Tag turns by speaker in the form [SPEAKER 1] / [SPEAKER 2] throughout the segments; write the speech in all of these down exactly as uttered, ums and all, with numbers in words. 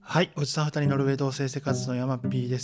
[SPEAKER 1] はい、おじさんふたりノルウェー同棲生活のヤマピーです。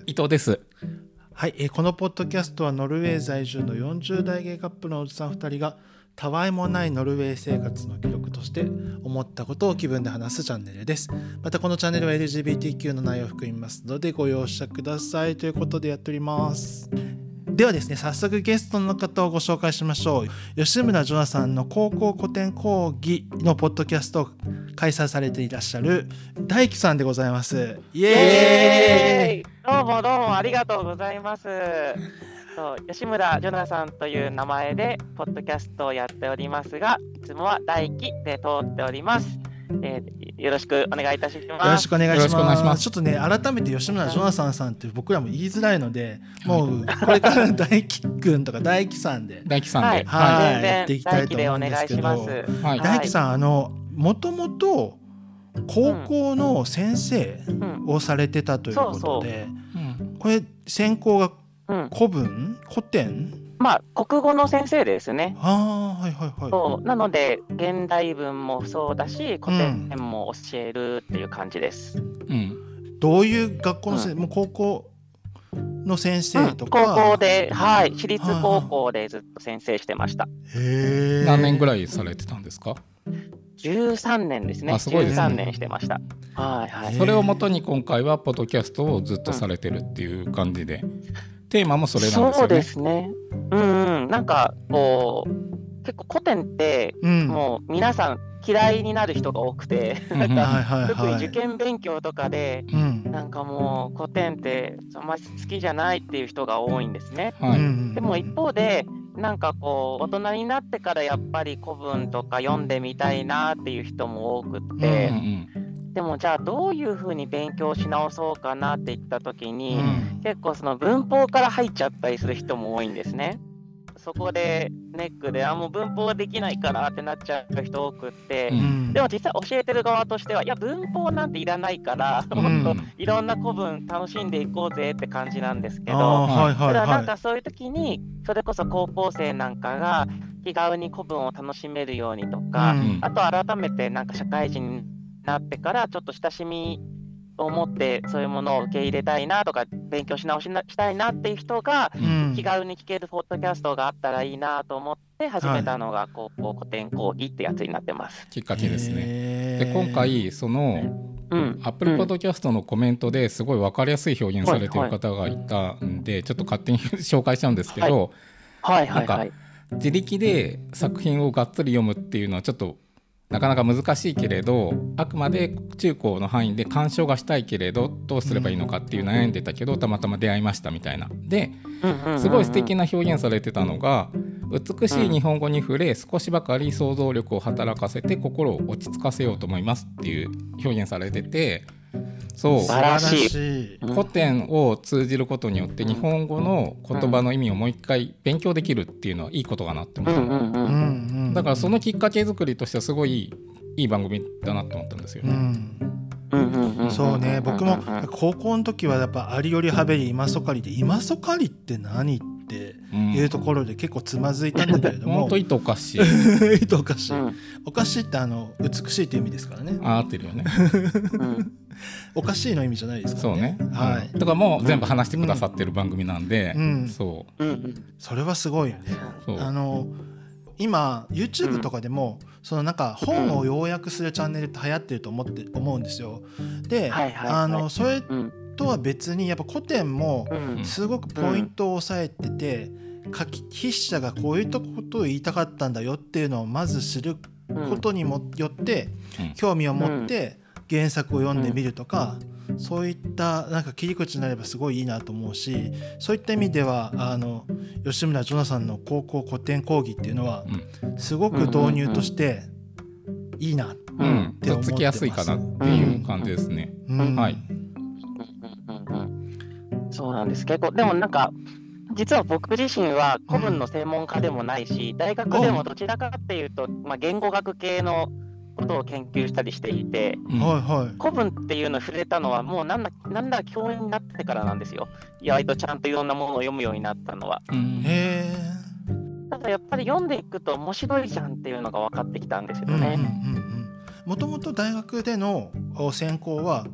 [SPEAKER 2] 伊藤です。
[SPEAKER 1] はい、えーこのポッドキャストはノルウェー在住のよんじゅう代ゲイカップルのおじさんふたりがたわいもないノルウェー生活の記録として思ったことを気分で話すチャンネルです。またこのチャンネルは エルジービーティーキュー の内容を含みますのでご容赦くださいということでやっております。ではですね、早速ゲストの方をご紹介しましょう。吉村ジョナさんの高校古典講義のポッドキャストを開催されていらっしゃる大樹さんでございます。イエーイ。
[SPEAKER 3] どうもどうもありがとうございます。そう吉村ジョナさんという名前でポッドキャストをやっておりますが、いつもは大樹で通っております。えー、よろしくお願いいたします。
[SPEAKER 1] よろしくお願いします。
[SPEAKER 2] よろしくお願いします。
[SPEAKER 1] ちょっとね、改めて吉村ジョナサンさんって僕らも言いづらいので、もうこれから大樹くんとか大樹さんで
[SPEAKER 2] 大樹さんで、
[SPEAKER 1] はい
[SPEAKER 3] 全然
[SPEAKER 1] やっていきたいと思うんですけど、
[SPEAKER 3] 大樹でお願いします。
[SPEAKER 2] はい
[SPEAKER 1] 大樹さん、あのもともと高校の先生をされてたということで、
[SPEAKER 2] うん
[SPEAKER 1] これ専攻が
[SPEAKER 3] うん、
[SPEAKER 1] 古文古典
[SPEAKER 3] まあ国語の先生ですね。
[SPEAKER 1] ああはいはいはい。
[SPEAKER 3] そうなので現代文もそうだし古典も教えるっていう感じです。
[SPEAKER 2] うん
[SPEAKER 1] どういう学校の先生、
[SPEAKER 3] うん
[SPEAKER 1] もう高校の先生とか、
[SPEAKER 3] うん、高校で、はい、私立高校でずっと先生してました。
[SPEAKER 1] へー
[SPEAKER 2] 何年ぐらいされてたんですか？
[SPEAKER 3] じゅうさんねんですね。
[SPEAKER 2] あすごいですね。
[SPEAKER 3] じゅうさんねんしてました。はいはい。
[SPEAKER 2] それをもとに今回はポッドキャストをずっとされてるっていう感じで、テーマもそれなんですよね。
[SPEAKER 3] そうですね。うんうん。なんかこう結構古典って
[SPEAKER 1] うん
[SPEAKER 3] もう皆さん嫌いになる人が多くて、
[SPEAKER 2] うん
[SPEAKER 3] なん
[SPEAKER 1] はい
[SPEAKER 3] か
[SPEAKER 1] はい
[SPEAKER 3] 特に
[SPEAKER 1] はい
[SPEAKER 3] 受験勉強とかで
[SPEAKER 1] うん
[SPEAKER 3] なんかもう古典ってあんまり好きじゃないっていう人が多いんですね。
[SPEAKER 2] はい、
[SPEAKER 1] うん
[SPEAKER 3] でも一方でなんかこう大人になってからやっぱり古文とか読んでみたいなっていう人も多くって、
[SPEAKER 2] うんうん
[SPEAKER 3] でもじゃあどういうふうに勉強し直そうかなって言った時に、
[SPEAKER 1] うん
[SPEAKER 3] 結構その文法から入っちゃったりする人も多いんですね。そこでネックであもう文法ができないからってなっちゃう人多くって、
[SPEAKER 1] うん
[SPEAKER 3] でも実際教えてる側としてはいや文法なんていらないから、
[SPEAKER 1] うん
[SPEAKER 3] もっといろんな古文楽しんでいこうぜって感じなんですけ
[SPEAKER 1] あ
[SPEAKER 3] ど、
[SPEAKER 1] ーはいはい
[SPEAKER 3] ただなん
[SPEAKER 1] は
[SPEAKER 3] かそういう時にそれこそ高校生なんかが気軽に古文を楽しめるようにとか、
[SPEAKER 1] うん
[SPEAKER 3] あと改めてなんか社会人になってからちょっと親しみを持ってそういうものを受け入れたいなとか勉強し直しなしたいなっていう人が
[SPEAKER 1] い、うん
[SPEAKER 3] 気軽に聞けるポッドキャストがあったらいいなと思って始めたのが高校古典講義ってやつになってます。
[SPEAKER 2] きっかけですね。
[SPEAKER 1] へー
[SPEAKER 2] で今回その
[SPEAKER 3] うん、
[SPEAKER 2] Apple Podcast のコメントですごい分かりやすい表現されている方がいたんで、ちょっと勝手に紹介しちゃうんですけど、
[SPEAKER 3] はいはいはい。
[SPEAKER 2] 自力で作品をがっつり読むっていうのはちょっとなかなか難しいけれど、あくまで中高の範囲で鑑賞がしたいけれどどうすればいいのかっていう悩んでたけど、たまたま出会いましたみたいなですごい素敵な表現されてたのが、美しい日本語に触れ少しばかり想像力を働かせて心を落ち着かせようと思いますっていう表現されてて、そう
[SPEAKER 3] 素晴らしい
[SPEAKER 1] 素晴らしい
[SPEAKER 2] 古典を通じることによって日本語の言葉の意味をもう一回勉強できるっていうのはいいことかなって思った、
[SPEAKER 3] うんうんうん
[SPEAKER 1] うんうん
[SPEAKER 2] だからそのきっかけ作りとしてはすごいいい、いい番組だなと思ったんですよね、
[SPEAKER 1] うん
[SPEAKER 3] うんうんうん
[SPEAKER 1] そうね、僕も高校の時はやっぱありよりはべり今そかりで今そかりって何っていうところで結構つまずいたんだけれども、
[SPEAKER 2] ほんと意図おかしい
[SPEAKER 1] 意図おかしい、
[SPEAKER 3] うん
[SPEAKER 1] おかしいってあの美しいっていう意味ですからね。
[SPEAKER 2] あ合ってるよね
[SPEAKER 3] うん
[SPEAKER 1] おかしいの意味じゃないですから
[SPEAKER 2] そうね、
[SPEAKER 1] はい、
[SPEAKER 2] うんとかもう全部話してくださってる番組なんで、
[SPEAKER 1] うん
[SPEAKER 2] そう
[SPEAKER 3] うんうん
[SPEAKER 1] それはすごいよね。
[SPEAKER 2] そう
[SPEAKER 1] あの今 YouTube とかでも、そのなんか本を要約するチャンネルって流行ってると思って思うんですよ。で、
[SPEAKER 3] はいはいはい
[SPEAKER 1] あのそれ
[SPEAKER 3] うん
[SPEAKER 1] とは別にやっぱ古典も
[SPEAKER 3] うん
[SPEAKER 1] すごくポイントを押さえてて、書き筆者がこういうことを言いたかったんだよっていうのをまず知ることにもよって
[SPEAKER 2] うん
[SPEAKER 1] 興味を持って原作を読んでみるとか、そういったなんか切り口になればすごいいいなと思うし、そういった意味ではあの吉村ジョナさんの高校古典講義っていうのはすごく導入としていいなって
[SPEAKER 2] うん、うん、
[SPEAKER 1] 思ってます。
[SPEAKER 2] とっつきやすいかなっていう感じですね、
[SPEAKER 1] うん
[SPEAKER 2] はい
[SPEAKER 3] うんうんうんそうなんです結構でもなんか実は僕自身は古文の専門家でもないし、大学でもどちらかっていうと、まあ、言語学系のことを研究したりしていて、
[SPEAKER 2] うん
[SPEAKER 1] はいはい
[SPEAKER 3] 古文っていうのを触れたのはもうなんだなんだ教員になってからなんですよ。意外とちゃんといろんなものを読むようになったのは。
[SPEAKER 2] うん
[SPEAKER 1] へ
[SPEAKER 3] ただやっぱり読んでいくと面白いじゃんっていうのが分かってきたんですよ
[SPEAKER 1] え。
[SPEAKER 3] ね。
[SPEAKER 1] もともと大学での専攻は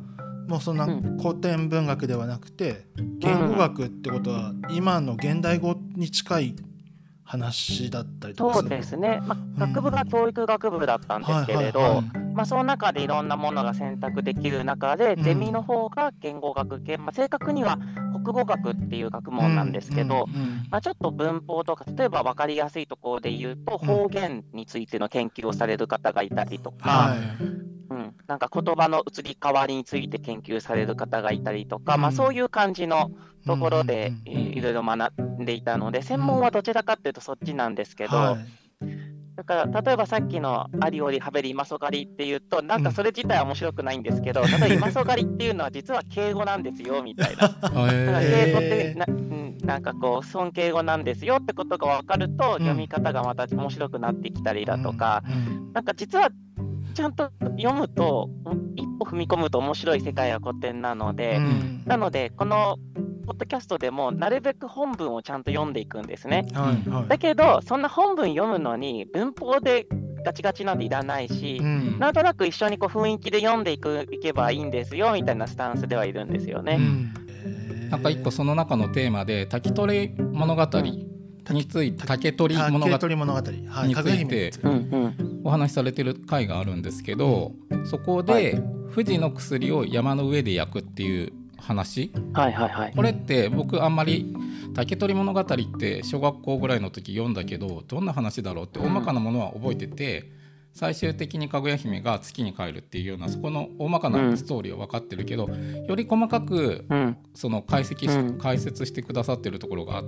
[SPEAKER 1] もうそんな古典文学ではなくて言語学ってことは今の現代語に近い話だったりとかする。
[SPEAKER 3] そうですね、まあ、学部が教育学部だったんですけれど、
[SPEAKER 1] はいはいはい、
[SPEAKER 3] まあ、その中でいろんなものが選択できる中で、
[SPEAKER 1] うん、
[SPEAKER 3] ゼミの方が言語学系、まあ、正確には国語学っていう学問なんですけど、
[SPEAKER 1] うんうんうん、
[SPEAKER 3] まあ、ちょっと文法とか例えば分かりやすいところで言うと方言についての研究をされる方がいたりとか、
[SPEAKER 1] はい、
[SPEAKER 3] うん、なんか言葉の移り変わりについて研究される方がいたりとか、
[SPEAKER 1] うん、
[SPEAKER 3] まあ、そういう感じのところで
[SPEAKER 1] うんうんうん、
[SPEAKER 3] いろいろ学んでいたので、専門はどちらかっていうとそっちなんですけど、
[SPEAKER 1] はい、
[SPEAKER 3] だから例えばさっきのアリオリハベリマソガリっていうとなんかそれ自体は面白くないんですけど、例えばイマソガリっていうのは実は敬語なんですよみたいな。だから敬語ってな、うん、なんかこう尊敬語なんですよってことが分かると、読み方がまた面白くなってきたりだとか、
[SPEAKER 1] うんうん、
[SPEAKER 3] なんか実はちゃんと読むと一歩踏み込むと面白い世界は古典なので、うん、なのでこのポッドキャストでもなるべく本文をちゃんと読んでいくんですね、はいはい、だけどそんな本文読むのに文法でガチガチなんていらないし、うん、なんとなく一緒にこう雰囲気で読んでいくいけばいいんですよみたいなスタンスではいるんですよね、うん、
[SPEAKER 2] なんか一個その中のテーマで滝取物語について、竹取物語についてお話しされてる回があるんですけど、そこで富士の薬を山の上で焼くっていう話、
[SPEAKER 3] はいはいはい、
[SPEAKER 2] これって僕あんまり竹取物語って小学校ぐらいの時読んだけどどんな話だろうって大まかなものは覚えてて、最終的にかぐや姫が月に帰るっていうようなそこの大まかなストーリーは分かってるけど、より細かくその解析し解説してくださってるところがあって、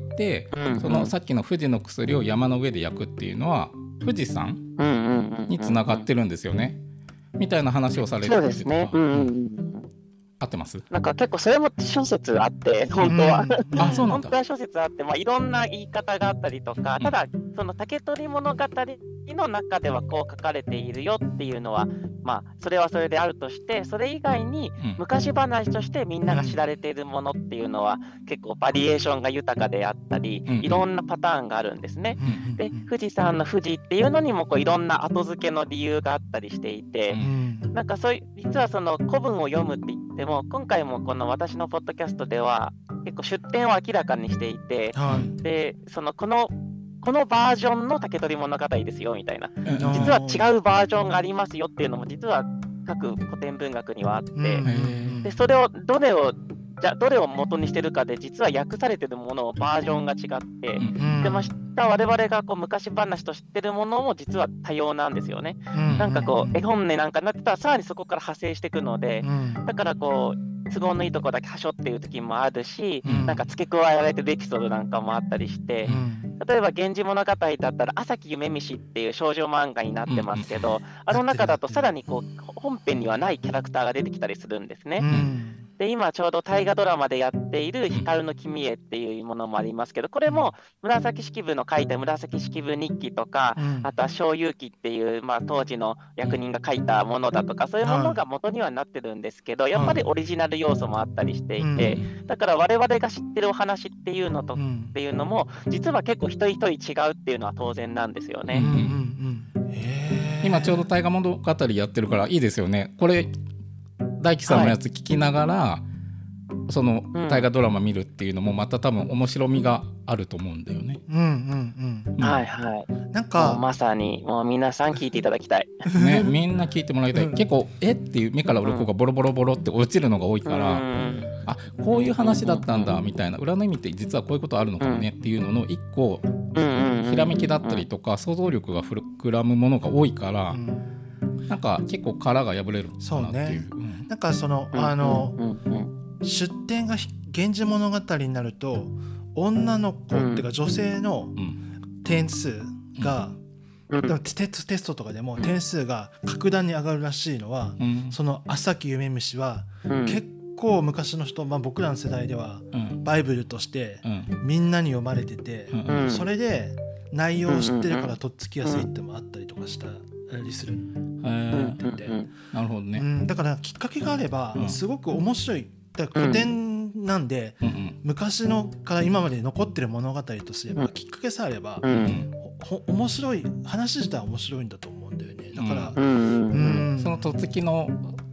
[SPEAKER 2] そのさっきの富士の薬を山の上で焼くっていうのは富士山につながってるんですよねみたいな話をされてる。
[SPEAKER 3] そうですね、うんうんうん、
[SPEAKER 2] 合ってます？
[SPEAKER 3] なんか結構それも諸説あって本当は、
[SPEAKER 2] うん、あ、そうなんだ。
[SPEAKER 3] 本当は諸説あって、まあ、いろんな言い方があったりとか、ただその竹取物語の中ではこう書かれているよっていうのは、まあそれはそれであるとして、それ以外に昔話としてみんなが知られているものっていうのは結構バリエーションが豊かであったり、いろんなパターンがあるんですね。で、富士山の富士っていうのにもこういろんな後付けの理由があったりしていて、なんかそういう実はその古文を読むって言っても、今回もこの私のポッドキャストでは結構出典を明らかにしていて、はい、でそのこのこのバージョンの竹取物語ですよみたいな、実は違うバージョンがありますよっていうのも実は各古典文学にはあって、でそれをどれをじゃあどれを元にしてるかで実は訳されてるものをバージョンが違って、でまた我々がこう昔話と知ってるものも実は多様なんですよね。なんかこう絵本ねなんかなってたらさらにそこから派生していくので、だからこう都合のいいとこだけはしょっていう時もあるし、なんか付け加えられてるエピソードなんかもあったりして、例えば源氏物語だったら朝木夢見しっていう少女漫画になってますけど、あの中だとさらにこう本編にはないキャラクターが出てきたりするんですね。で今ちょうど大河ドラマでやっている光の君へっていうものもありますけど、これも紫式部の書いた紫式部日記とか、あとは小遊記っていう、まあ、当時の役人が書いたものだとか、そういうものが元にはなってるんですけど、やっぱりオリジナル要素もあったりしていて、だから我々が知ってるお話っていうのとっていうのも実は結構一人一人違うっていうのは当然なんですよね。うんうん
[SPEAKER 2] うん、今ちょうど大河物語やってるからいいですよね。これ大輝さんのやつ聞きながら、はい、その大河ドラマ見るっていうのもまた多分面白みがあると思うんだよね。
[SPEAKER 1] うんうんうん、
[SPEAKER 3] はいはい。
[SPEAKER 1] なんか
[SPEAKER 3] まさにもう皆さん聞いていただきたい。
[SPEAKER 2] ね、みんな聞いてもらいたい。うん、結構えっていう目から鱗がボロボロボロって落ちるのが多いから、うん、あこういう話だったんだみたいな、裏の意味って実はこういうことあるのかもねっていうのの一個、うん、ひらめきだったりとか想像力が膨らむものが多いから。うん、なんか結構殻が破れるかなっていう。
[SPEAKER 1] そうね、なんかそのあの、出典が源氏物語になると女の子っていうか女性の点数が、うん、でもテスト、テストとかでも点数が格段に上がるらしいのは、うん、その朝木夢虫は結構昔の人、まあ、僕らの世代ではバイブルとしてみんなに読まれてて、うん、それで内容を知ってるからとっつきやすいってもあったりとかしたりするってて、
[SPEAKER 2] なるほどね、
[SPEAKER 1] うん、だからきっかけがあればすごく面白い。だから古典なんで、うん、昔のから今まで残ってる物語とすれば、うん、きっかけさえあれば、うん、ほ面白い話自体は面白いんだと思うんだよね。だから、うん
[SPEAKER 2] うん、そのとっつきの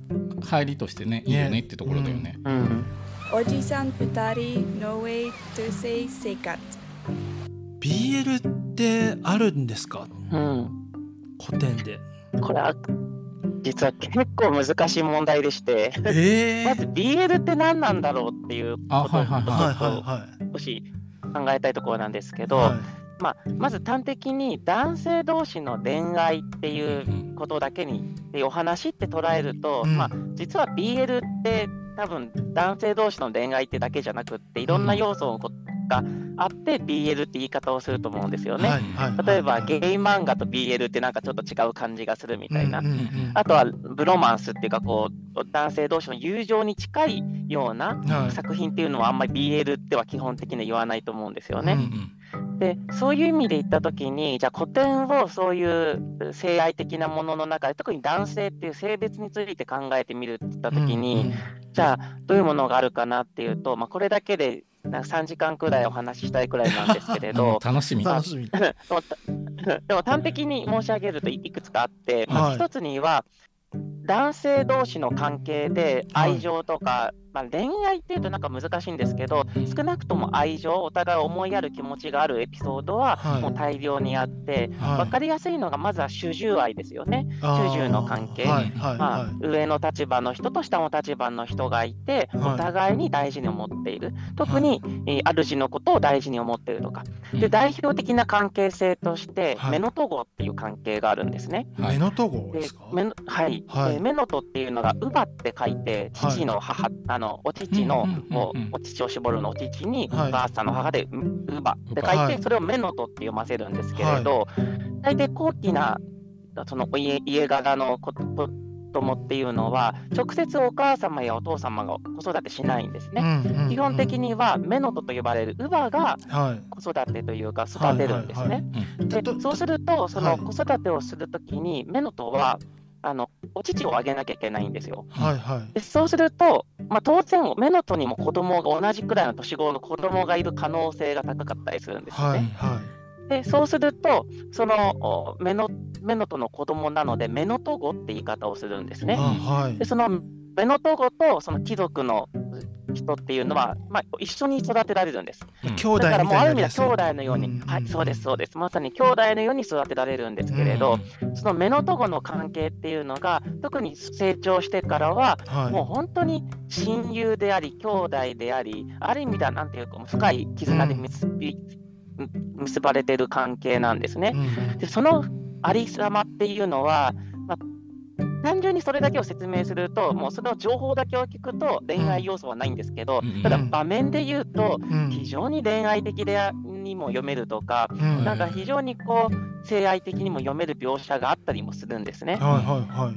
[SPEAKER 2] 入りとしてねいいよねってところだよね。
[SPEAKER 3] うん、
[SPEAKER 4] おじさんふたり No way to say 生活。
[SPEAKER 1] ビーエル ってあるんですか？
[SPEAKER 3] うん、
[SPEAKER 1] 古典で。
[SPEAKER 3] これは実は結構難しい問題でして、
[SPEAKER 1] えー、
[SPEAKER 3] まず ビーエル って何なんだろうっていうことをちょっと少し考えたいところなんですけど、はいまあ、まず端的に男性同士の恋愛っていうことだけにっていうお話って捉えると、うんまあ、実は ビーエル って多分男性同士の恋愛ってだけじゃなくっていろんな要素があって ビーエル って言い方をすると思うんですよね、はいはいはいはい、例えばゲイ漫画と ビーエル ってなんかちょっと違う感じがするみたいな、うんうんうん、あとはブロマンスっていうかこう男性同士の友情に近いような作品っていうのはあんまり ビーエル っては基本的には言わないと思うんですよね、うんうんでそういう意味で言ったときにじゃあ古典をそういう性愛的なものの中で特に男性っていう性別について考えてみるって言ったときに、うんうん、じゃあどういうものがあるかなっていうと、まあ、これだけでなんかさんじかんくらいお話ししたいくらいなんですけれど
[SPEAKER 2] 楽しみ楽しみ
[SPEAKER 3] でも端的に申し上げるといくつかあって、まあ、一つには男性同士の関係で愛情とか、はいまあ、恋愛っていうとなんか難しいんですけど少なくとも愛情お互い思いやる気持ちがあるエピソードはもう大量にあって、はい、分かりやすいのがまずは主従愛ですよね。主従の関係、はいはいまあ、上の立場の人と下の立場の人がいて、はい、お互いに大事に思っている特に、はい、主のことを大事に思っているとかで代表的な関係性として、はい、メノトゴっていう関係があるんですね。
[SPEAKER 1] はい、メノトゴですか？
[SPEAKER 3] メノはい、はいえー、メノトっていうのが乳母って書いて父の母、はい、あのお乳の、うんうんうんうん、お乳を絞るのお乳に、はい、お母さんの母で乳母って書いて、はい、それをメノトって読ませるんですけれど、はい、大体高貴なその 家, 家柄の子供っていうのは直接お母様やお父様が子育てしないんですね、うんうんうん、基本的にはメノトと呼ばれる乳母が子育てというか育てるんですね、はいはいはい、でそうするとその子育てをするときにメノトはあのお乳をあげなきゃいけないんですよ、はいはい、でそうすると、まあ、当然メノトにも子供が同じくらいの年頃の子供がいる可能性が高かったりするんですよね、はいはい、でそうするとそのメノ、メノトの子供なのでメノトゴって言い方をするんですね、はい、でそのメノトゴとその貴族の人っていうのは、まあ、一緒に育てられるんです、うん、兄弟みたいなだからもうある意味では兄弟のように、うんうん、はいそうですそうですまさに兄弟のように育てられるんですけれど、うん、そのメノトゴの関係っていうのが特に成長してからは、はい、もう本当に親友であり兄弟でありある意味ではなんていうか深い絆で結び、うん、結ばれている関係なんですね、うん、でそのありさまっていうのは、まあ単純にそれだけを説明するともうその情報だけを聞くと恋愛要素はないんですけど、うん、ただ場面で言うと非常に恋愛的でにも読めるとか、うん、なんか非常にこう性愛的にも読める描写があったりもするんですね、はいはいはい、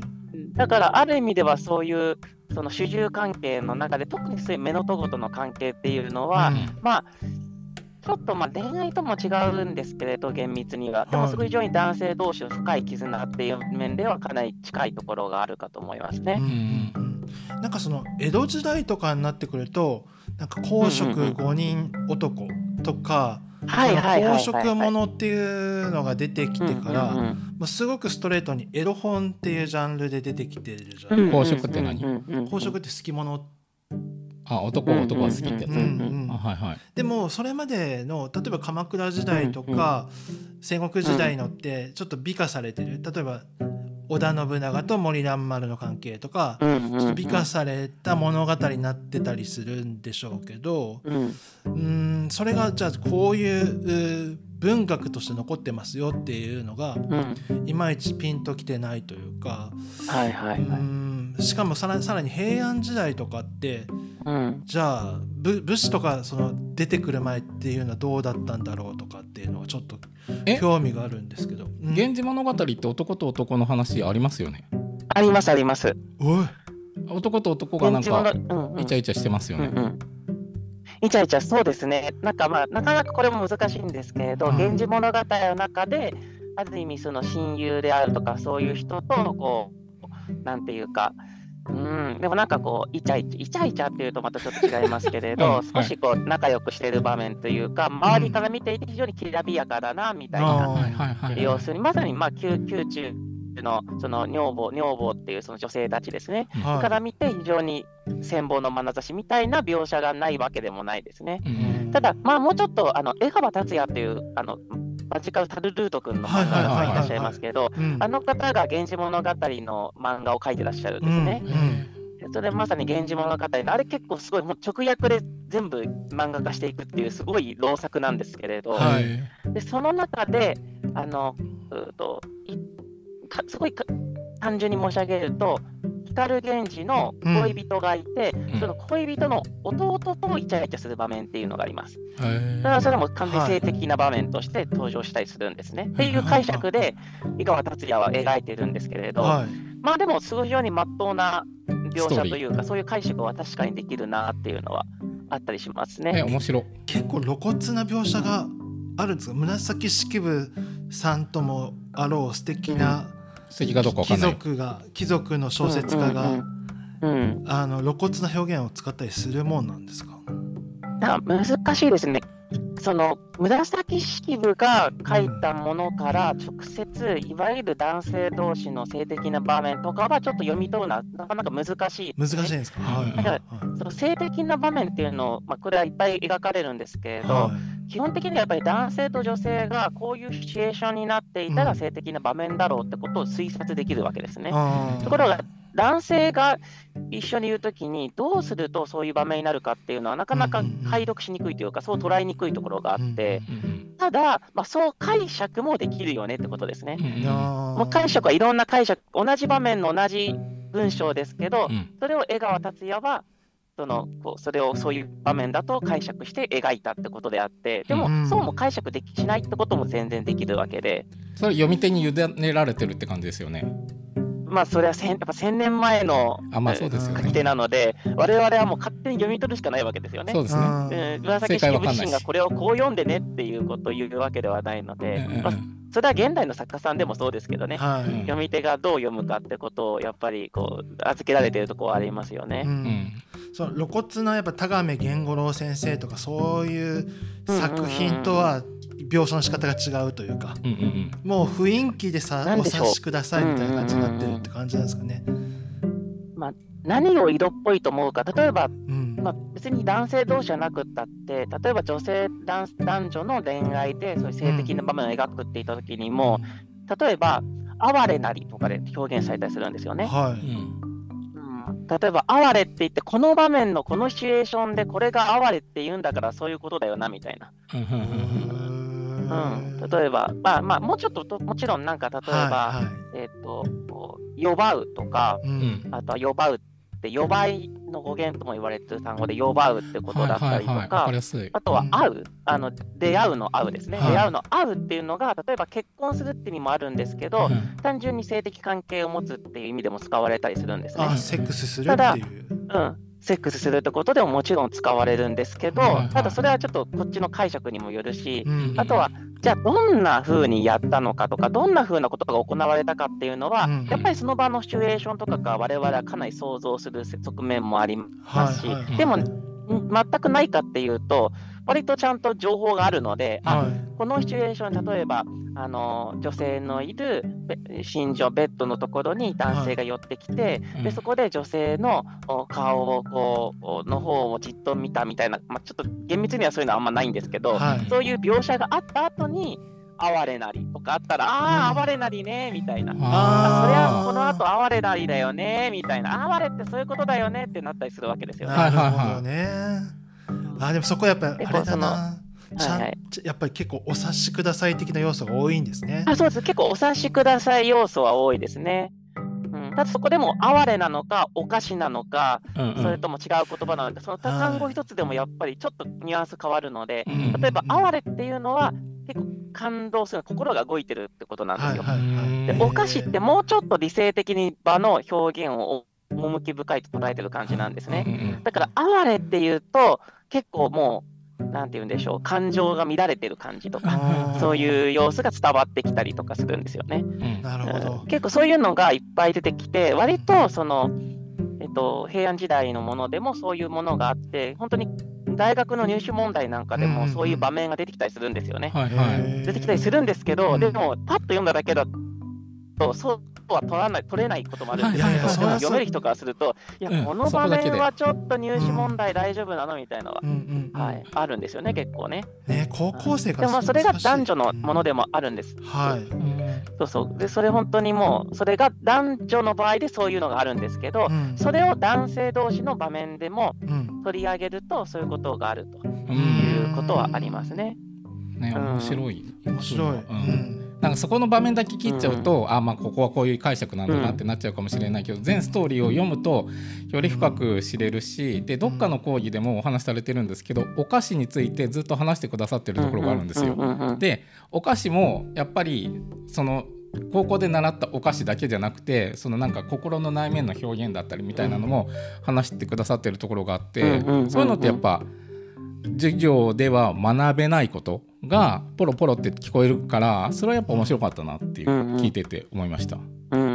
[SPEAKER 3] だからある意味ではそういうその主従関係の中で特にそういうメノトゴとの関係っていうのは、うん、まあちょっとまあ恋愛とも違うんですけれど厳密にはでもすごい非常に男性同士の深い絆っていう面ではかなり近いところがあるかと思いますね、うん
[SPEAKER 1] うん、なんかその江戸時代とかになってくるとなんか公職ごにん男とか、うんうんうん、公職ものっていうのが出てきてからすごくストレートにエロ本っていうジャンルで出てきてるじゃない、
[SPEAKER 2] うん、公職って何、うんうん、
[SPEAKER 1] 公職って好きもの
[SPEAKER 2] あ男男が好きってやつ、うんうんうん
[SPEAKER 1] はいはい、でもそれまでの例えば鎌倉時代とか、うんうん、戦国時代のってちょっと美化されてる例えば織田信長と森蘭丸の関係とか、うんうんうん、ちょっと美化された物語になってたりするんでしょうけど、うん、うーんそれがじゃあこういう文学として残ってますよっていうのが、うん、いまいちピンときてないというか、はいはいはい、うーんしかもさら、さらに平安時代とかって、うん、じゃあ 武, 武士とかその出てくる前っていうのはどうだったんだろうとかっていうのはちょっと興味があるんですけど、うん、
[SPEAKER 2] 源氏物語って男と男の話ありますよね。
[SPEAKER 3] ありますあります。
[SPEAKER 1] おい
[SPEAKER 2] 男と男がなんかイチャイチャしてますよね、うんうん、
[SPEAKER 3] イチャイチャそうですね。なんかまあなかなかこれも難しいんですけれど、うん、源氏物語の中である意味その親友であるとかそういう人とこうなんていうかうんでもなんかこうイチャイチャイチャイチャっていうとまたちょっと違いますけれど、うん、少しこう仲良くしている場面というか周りから見ていて非常にきらびやかだなみたいな、うん、要するにまさにまあ宮中のその女房女房っていうその女性たちですね、
[SPEAKER 1] はい
[SPEAKER 3] から見て非常に羨望の眼差しみたいな描写がないわけでもないですね。
[SPEAKER 2] うん
[SPEAKER 3] ただ、まあ、もうちょっとあの江川達也っていうあのマジカルタルルート君の漫画家さんいらっしゃいますけど、
[SPEAKER 1] うん
[SPEAKER 3] あの方が源氏物語の漫画を描いてらっしゃるんですね。
[SPEAKER 1] うんうん
[SPEAKER 3] それまさに源氏物語のあれ結構すごいもう直訳で全部漫画化していくっていうすごい老作なんですけれど、
[SPEAKER 1] はい
[SPEAKER 3] でその中であのうーといかすごいか単純に申し上げると光源氏の恋人がいて、
[SPEAKER 2] うん
[SPEAKER 3] その恋人の弟とイチャイチャする場面っていうのがあります。
[SPEAKER 2] へー
[SPEAKER 3] だからそれも完全に性的な場面として登場したりするんですね。っていう解釈で井川達也は描いてるんですけれど、
[SPEAKER 1] はい
[SPEAKER 3] まあでもすごい非常に真っ当な描写というかそういう解釈は確かにできるなっていうのはあったりします
[SPEAKER 2] え
[SPEAKER 3] ね。
[SPEAKER 2] 面白い。
[SPEAKER 1] 結構露骨な描写があるんですか。紫式部さんともあろう素敵な
[SPEAKER 2] 素敵かどうかわか
[SPEAKER 1] 貴
[SPEAKER 2] んない。
[SPEAKER 1] 族が貴族の小説家が、
[SPEAKER 3] うんうんうん
[SPEAKER 1] あの露骨な表現を使ったりするもんなんですか。
[SPEAKER 3] だから難しいですね。その紫式部が書いたものから直接いわゆる男性同士の性的な場面とかはちょっと読み取るのはなかなか難しいですね、
[SPEAKER 1] 難しいんですか。はい
[SPEAKER 2] だ
[SPEAKER 3] からその性的な場面っていうのを、まあ、これはいっぱい描かれるんですけれど、
[SPEAKER 1] はい
[SPEAKER 3] 基本的にはやっぱり男性と女性がこういうシチュエーションになっていたら性的な場面だろうってことを推察できるわけですね。
[SPEAKER 1] あー
[SPEAKER 3] ところが男性が一緒にいるときにどうするとそういう場面になるかっていうのはなかなか解読しにくいというかそう捉えにくいところがあって、
[SPEAKER 2] うん
[SPEAKER 3] ただ、まあ、そう解釈もできるよねってことですね
[SPEAKER 2] うん。うん
[SPEAKER 1] いやー
[SPEAKER 3] もう解釈はいろんな解釈、同じ場面の同じ文章ですけど、
[SPEAKER 2] うん
[SPEAKER 3] それを江川達也はそのこうそれをそういう場面だと解釈して描いたってことであって、でも、
[SPEAKER 1] うん
[SPEAKER 3] そうも解釈できしないってことも全然できるわけで、
[SPEAKER 2] それ読み手に委ねられてるって感じですよね。
[SPEAKER 3] まあそれはせんやっぱせんねんまえの
[SPEAKER 2] あまあそうですよね
[SPEAKER 3] 書き手なので、我々はもう勝手に読み取るしかないわけですよね。
[SPEAKER 2] そうですね。
[SPEAKER 1] あ
[SPEAKER 3] うん
[SPEAKER 1] ー
[SPEAKER 3] 紫式部
[SPEAKER 2] 正解わかんないし
[SPEAKER 3] 自身がこれをこう読んでねっていうことを言うわけではないので、
[SPEAKER 2] うんうんうん
[SPEAKER 3] まあ、それは現代の作家さんでもそうですけどね、
[SPEAKER 1] はい
[SPEAKER 2] うん
[SPEAKER 3] 読み手がどう読むかってことをやっぱりこう預けられているところはありますよね。
[SPEAKER 1] う
[SPEAKER 2] うんん
[SPEAKER 1] その露骨なやっぱ田亀源五郎先生とかそういう作品とは描写の仕方が違うというか、
[SPEAKER 2] うんうんうん
[SPEAKER 1] もう雰囲気でさお
[SPEAKER 3] なんでしょう
[SPEAKER 1] 察しくださいみたいな感じになってるって感じなんですかね。
[SPEAKER 3] まあ、何を色っぽいと思うか、例えば、
[SPEAKER 1] うん
[SPEAKER 3] まあ、別に男性同士じゃなくったって、例えば女性男男女の恋愛でそういう性的な場面を描くって言った時にも、例えば哀れなりとかで表現されたりするんですよね。
[SPEAKER 1] はい。
[SPEAKER 2] うん
[SPEAKER 3] うん、例えば哀れって言ってこの場面のこのシチュエーションでこれが哀れって言うんだからそういうことだよなみたいな。
[SPEAKER 2] うんうんうん
[SPEAKER 3] うん、例えば、まあまあ、もうちょっとともちろんなんか例えば、
[SPEAKER 1] はいはい
[SPEAKER 3] えっ、とこう呼ばうとか、
[SPEAKER 1] う
[SPEAKER 2] うんん
[SPEAKER 3] あとは呼ばうって呼ばいの語源とも言われてる単語で呼ばうってことだったりと
[SPEAKER 2] はいはいはいわ
[SPEAKER 3] か
[SPEAKER 2] かりやすい。
[SPEAKER 3] あとは会う、あの出会うの会うですね、
[SPEAKER 1] はい
[SPEAKER 3] 出会うの会うっていうのが例えば結婚するって意味もあるんですけど、
[SPEAKER 2] うん
[SPEAKER 3] 単純に性的関係を持つっていう意味でも使われたりするんですね。
[SPEAKER 1] あセックスするっていう。
[SPEAKER 3] うん、セックスするってことでももちろん使われるんですけど、
[SPEAKER 2] はいはい
[SPEAKER 3] ただそれはちょっとこっちの解釈にもよるし、
[SPEAKER 1] うん
[SPEAKER 3] あとはじゃあどんな風にやったのかとかどんな風なことが行われたかっていうのは、
[SPEAKER 1] うん
[SPEAKER 3] やっぱりその場のシチュエーションとかが我々はかなり想像する側面もありますし、
[SPEAKER 1] はいはい
[SPEAKER 3] でもん全くないかっていうと割とちゃんと情報があるので、あ
[SPEAKER 1] はい
[SPEAKER 3] このシチュエーション例えばあの女性のいるべ寝所ベッドのところに男性が寄ってきて、
[SPEAKER 2] うん
[SPEAKER 3] でそこで女性のお顔をこうの方をじっと見たみたいな、まあ、ちょっと厳密にはそういうのはあんまないんですけど、
[SPEAKER 1] はい
[SPEAKER 3] そういう描写があった後に哀れなりとかあったら、あ
[SPEAKER 1] うん
[SPEAKER 3] あ哀れなりねみたいな、
[SPEAKER 1] あー
[SPEAKER 3] それはこの後哀れなりだよねみたいな、哀れってそういうことだよねってなったりするわけですよね。
[SPEAKER 1] なるほどね。あでもそこはやっぱりあれだな。ちゃん
[SPEAKER 3] はいはい
[SPEAKER 1] やっぱり結構お察しください的な要素が多いんですね。
[SPEAKER 3] あそうです結構お察しください要素は多いですね。うん、ただそこでも哀れなのかおかしなのか、
[SPEAKER 2] うんうん
[SPEAKER 3] それとも違う言葉なのか、その単語一つでもやっぱりちょっとニュアンス変わるので、
[SPEAKER 2] うん
[SPEAKER 3] 例えば哀れっていうのは結構感動する、心が動いてるってことなんですよ。
[SPEAKER 1] はいはいはい
[SPEAKER 3] でおかしってもうちょっと理性的に場の表現を趣深いと捉えてる感じなんですね。
[SPEAKER 2] うんうん
[SPEAKER 3] だから哀れっていうと結構もうなんて言うんでしょう、感情が乱れてる感じとか、
[SPEAKER 1] あー
[SPEAKER 3] そういう様子が伝わってきたりとかするんですよね。
[SPEAKER 2] うん
[SPEAKER 1] なるほど
[SPEAKER 3] うん。結構そういうのがいっぱい出てきて、割とその、えっと、平安時代のものでもそういうものがあって、本当に大学の入試問題なんかで
[SPEAKER 1] うんうんうん
[SPEAKER 3] もそういう場面が出てきたりするんですよね。
[SPEAKER 2] はいはい。
[SPEAKER 3] 出てきたりするんですけど、
[SPEAKER 1] うん
[SPEAKER 3] でもパッと読んだだけだとそうは取らない取れないこともあるんですけど、
[SPEAKER 1] いやいやそれはそう
[SPEAKER 3] 読める人からすると、いや、
[SPEAKER 2] うん
[SPEAKER 3] この場面はちょっと入試問題大丈夫なのみたいなのは、
[SPEAKER 1] うんうんうん、
[SPEAKER 3] はい、あるんですよね、結構ね。
[SPEAKER 1] ね、高校生から
[SPEAKER 3] でもそれが男女のものでもあるんです。
[SPEAKER 1] はい、
[SPEAKER 3] そうそうでそれ本当にもうそれが男女の場合でそういうのがあるんですけど、
[SPEAKER 1] うん、
[SPEAKER 3] それを男性同士の場面でも
[SPEAKER 1] うん
[SPEAKER 3] 取り上げるとそういうことがあると
[SPEAKER 2] うん
[SPEAKER 3] いうことはありますね。
[SPEAKER 2] ね、面白い、
[SPEAKER 1] 面白い、
[SPEAKER 2] うん
[SPEAKER 1] うん
[SPEAKER 2] なんかそこの場面だけ切っちゃうと、うん、あまあここはこういう解釈なんだなってなっちゃうかもしれないけど、うん、全ストーリーを読むとより深く知れるし、でどっかの講義でもお話しされてるんですけど、お菓子についてずっと話してくださってるところがあるんですよ。でお菓子もやっぱりその高校で習ったお菓子だけじゃなくて、そのなんか心の内面の表現だったりみたいなのも話してくださってるところがあって、そういうのってやっぱ授業では学べないことがポロポロって聞こえるから、それはやっぱ面白かったなっていう、うんうん、聞いてて思いました。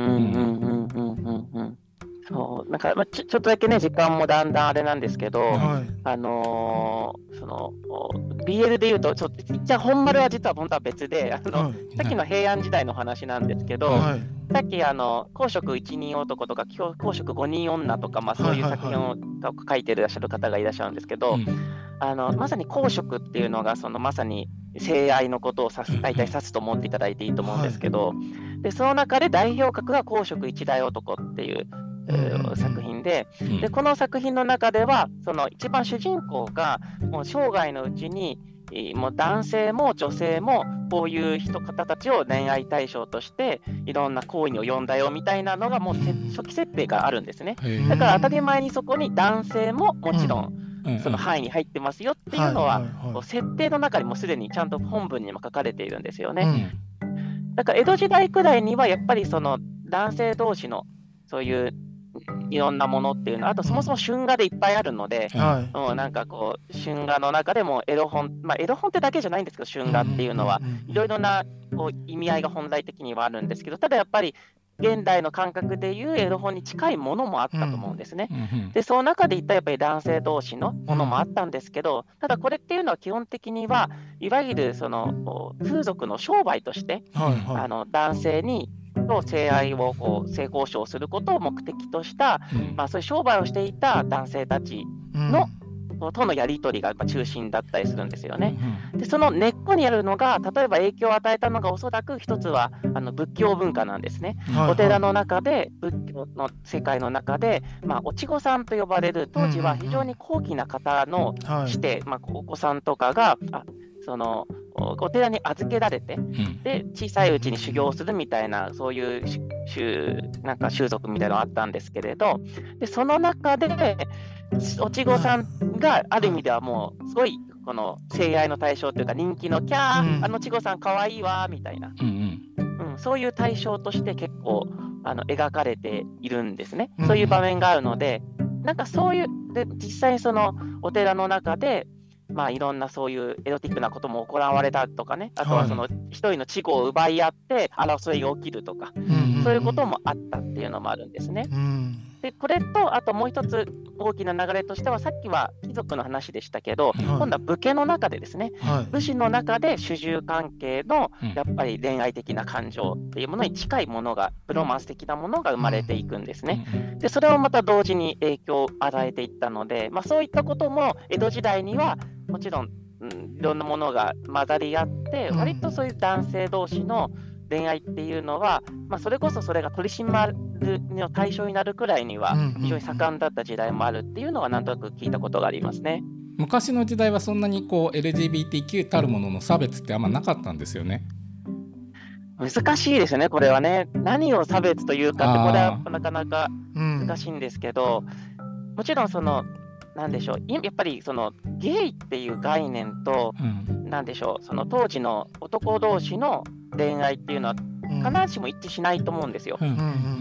[SPEAKER 3] そうなんか、まあ、ちょ、ちょっとだけね時間もだんだんあれなんですけど、はい、あのー、その ビーエル でいうとちょっとじゃあ本丸は実は本当は別で、あの、はい、さっきの平安時代の話なんですけど、はい、さっきあの公職いちにん男とか公職ごにん女とか、まあ、そういう作品を書いていらっしゃる方がいらっしゃるんですけど、はいはいはい、あのまさに公職っていうのがそのまさに性愛のことを指す大体指すと思っていただいていいと思うんですけど、はい、でその中で代表格が公職一代男っていう作品で、でこの作品の中ではその一番主人公がもう生涯のうちにもう男性も女性もこういう人方たちを恋愛対象としていろんな行為に及んだよみたいなのがもう初期設定があるんですね。だから当たり前にそこに男性ももちろんその範囲に入ってますよっていうのは設定の中にもすでにちゃんと本文にも書かれているんですよね。だから江戸時代くらいにはやっぱりその男性同士のそういういろんなものっていうのは、あとそもそも春画でいっぱいあるので、はい、もうなんかこう春画の中でもエロ本、まあ、エロ本ってだけじゃないんですけど、春画っていうのはいろいろなこう意味合いが本来的にはあるんですけど、ただやっぱり現代の感覚でいうエロ本に近いものもあったと思うんですね。でその中でいったやっぱり男性同士のものもあったんですけど、ただこれっていうのは基本的にはいわゆるその風俗の商売として、はいはい、あの男性にと性愛をこう性交渉することを目的とした、うんまあ、そういう商売をしていた男性たちの、うん、とのやり取りがやっぱ中心だったりするんですよね。うん、でその根っこにあるのが、例えば影響を与えたのがおそらく一つはあの仏教文化なんですね。はいはい、お寺の中で仏教の世界の中で、まあ、お稚児さんと呼ばれる当時は非常に高貴な方のして、うんうんまあ、お子さんとかがあそのお寺に預けられて、うん、で小さいうちに修行するみたいなそういうなんか習俗みたいなのがあったんですけれど、でその中でお稚児さんがある意味ではもうすごいこの性愛の対象というか人気のキャー、うん、あの稚児さんかわいいわみたいな、うんうんうん、そういう対象として結構あの描かれているんですね。そういう場面があるので、なんかそういうで実際にそのお寺の中でまあ、いろんなそういうエロティックなことも行われたとかね、あとはその一人の稚児を奪い合って争いが起きるとか、うん、そういうこともあったっていうのもあるんですね。うん、でこれとあともう一つ大きな流れとしては、さっきは貴族の話でしたけど、はい、今度は武家の中でですね、はい、武士の中で主従関係のやっぱり恋愛的な感情っていうものに近いものが、プロマンス的なものが生まれていくんですね。でそれをまた同時に影響を与えていったので、まあ、そういったことも江戸時代にはもちろん、うん、いろんなものが混ざり合って、割とそういう男性同士の恋愛っていうのは、まあ、それこそそれが取り締まるの対象になるくらいには非常に盛んだった時代もあるっていうのはなんとなく聞いたことがありますね。
[SPEAKER 2] 昔の時代はそんなにこう エルジービーティーキュー たるものの差別ってあんまなかったんですよね。
[SPEAKER 3] 難しいですよね、これはね。何を差別というかって、これはなかなか難しいんですけど、うん、もちろんそのなんでしょう、やっぱりそのゲイっていう概念と、うん、なんでしょう、その当時の男同士の恋愛っていうのは必ずしも一致しないと思うんですよ。うん、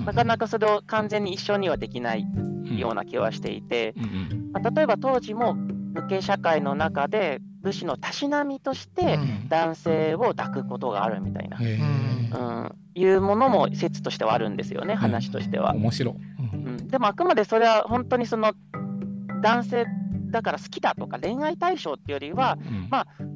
[SPEAKER 3] なかなかそれを完全に一緒にはできないような気はしていて、うんまあ、例えば当時も武家社会の中で武士のたしなみとして男性を抱くことがあるみたいな、うんうん、いうものも説としてはあるんですよね、話としては。
[SPEAKER 2] 面白い、
[SPEAKER 3] うん、でもあくまでそれは本当にその男性だから好きだとか恋愛対象っていうよりは、うん、まあ